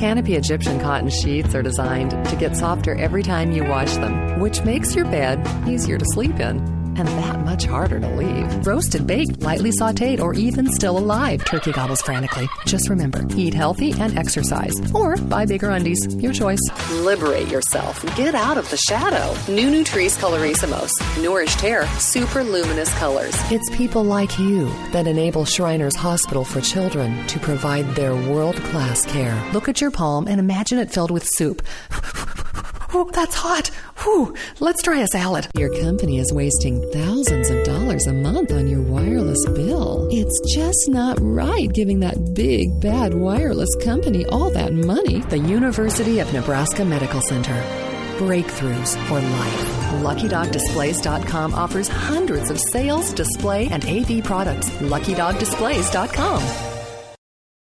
Canopy Egyptian cotton sheets are designed to get softer every time you wash them, which makes your bed easier to sleep in and that much harder to leave. Roasted, baked, lightly sautéed, or even still alive, Turkey gobbles frantically. Just remember, eat healthy and exercise. Or buy bigger undies. Your choice. Liberate yourself. Get out of the shadow. New Nutrice Colorissimos. Nourished hair. Super luminous colors. It's people like you that enable Shriners Hospital for Children to provide their world-class care. Look at your palm and imagine it filled with soup. Oh, that's hot. Whew, let's try a salad. Your company is wasting thousands of dollars a month on your wireless bill. It's just not right giving that big, bad wireless company all that money. The University of Nebraska Medical Center. Breakthroughs for life. LuckyDogDisplays.com offers hundreds of sales, display, and AV products. LuckyDogDisplays.com.